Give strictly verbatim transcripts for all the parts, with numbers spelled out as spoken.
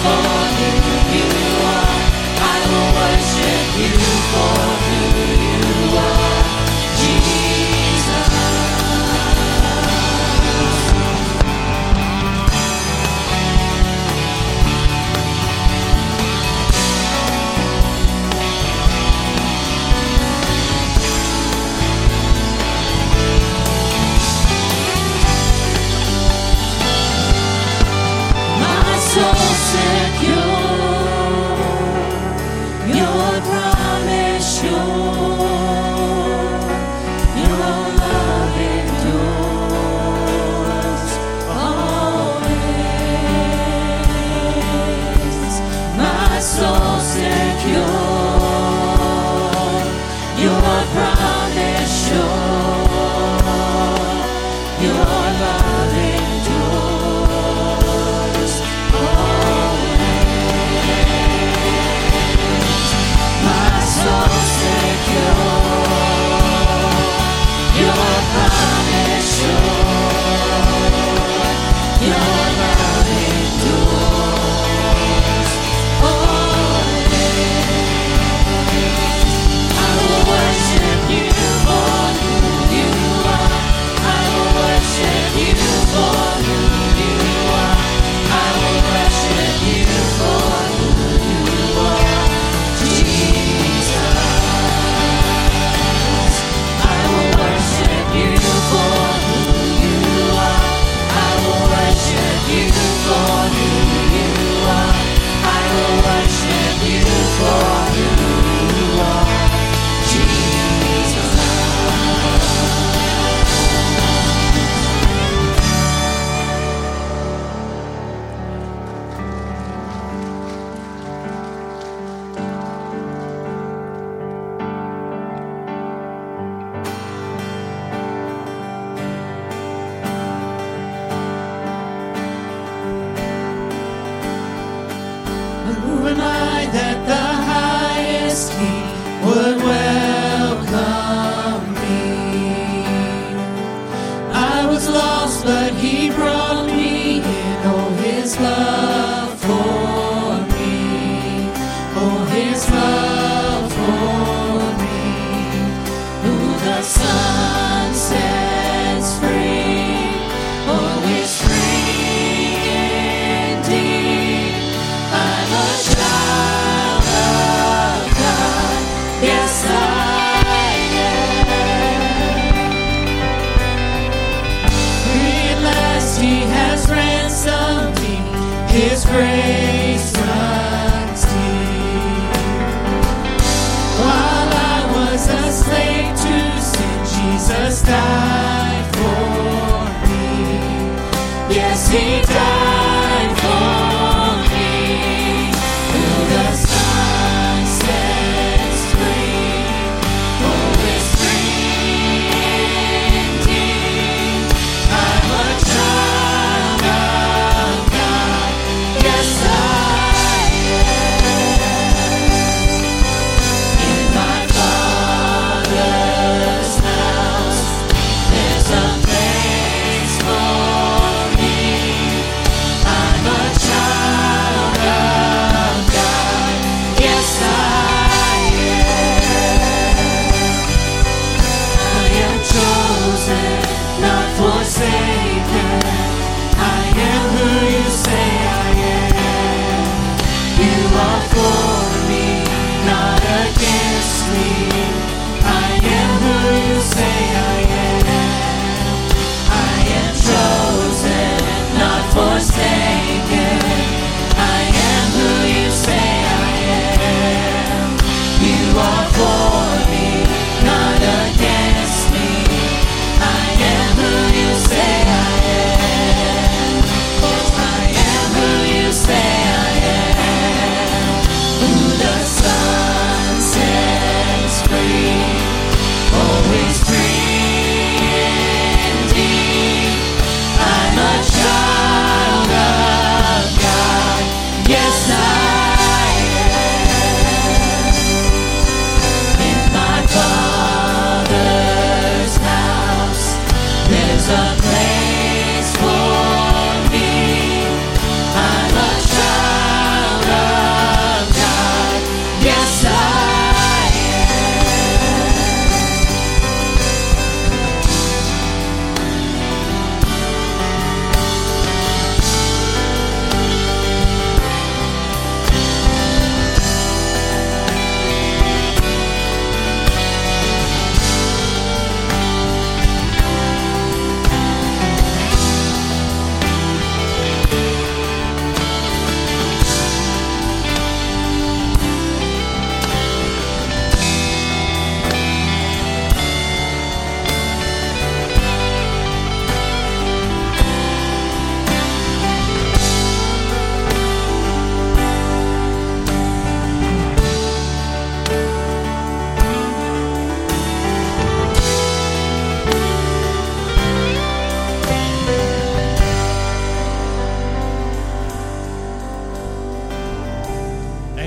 Yes, I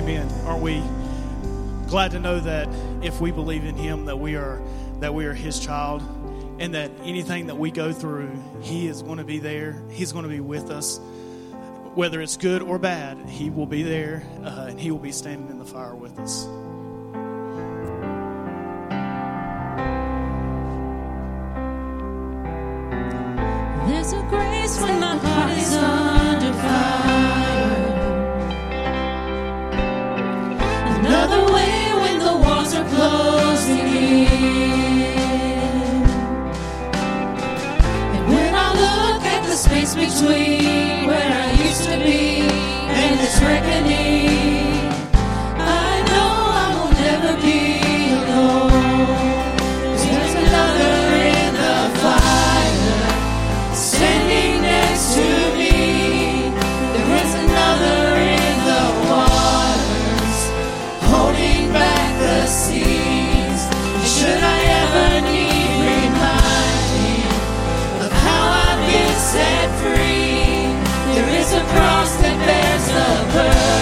Amen. Aren't we glad to know that if we believe in Him, that we are that we are His child, and that anything that we go through, He is going to be there. He's going to be with us. Whether it's good or bad, He will be there, uh, and He will be standing in the fire with us. There's a grace when my heart is under fire. Another way when the walls are closing in. And when I look at the space between where I used to be and this reckoning, I know I will never be alone. 'Cause there's another in the fire, standing next to me. There is another in the waters, holding back the seas. Should I ever need reminding of how I've been set free, there is a cross that bears the burden.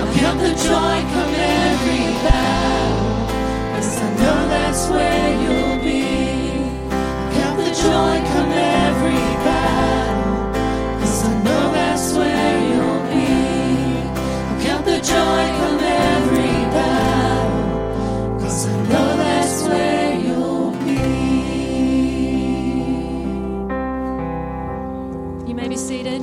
count the joy come every battle, 'cause I know that's where you'll be. Count the joy come every battle, 'cause I know that's where you'll be. Count the joy come every battle, 'cause I know that's where you'll be. You may be seated.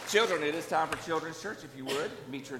Children, it is time for Children's Church. If you would, meet your